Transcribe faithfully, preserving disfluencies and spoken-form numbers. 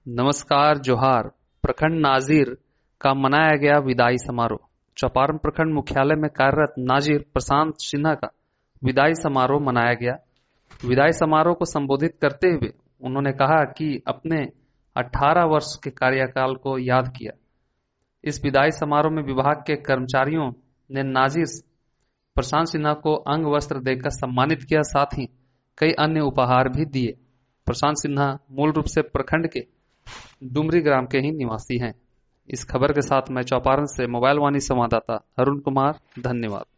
नमस्कार जोहार। प्रखंड नाजिर का मनाया गया विदाई समारोह। चौपारण प्रखंड मुख्यालय में कार्यरत नाजिर प्रशांत सिन्हा का विदाई समारोह मनाया गया। विदाई समारोह को संबोधित करते हुए उन्होंने कहा कि अपने अठारह वर्ष के कार्यकाल को याद किया। इस विदाई समारोह में विभाग के कर्मचारियों ने नाजिर प्रशांत सिन्हा को अंग वस्त्र देकर सम्मानित किया, साथ ही कई अन्य उपहार भी दिए। प्रशांत सिन्हा मूल रूप से प्रखंड के डुमरी ग्राम के ही निवासी हैं। इस खबर के साथ मैं चौपारण से मोबाइल वाणी संवाददाता अरुण कुमार, धन्यवाद।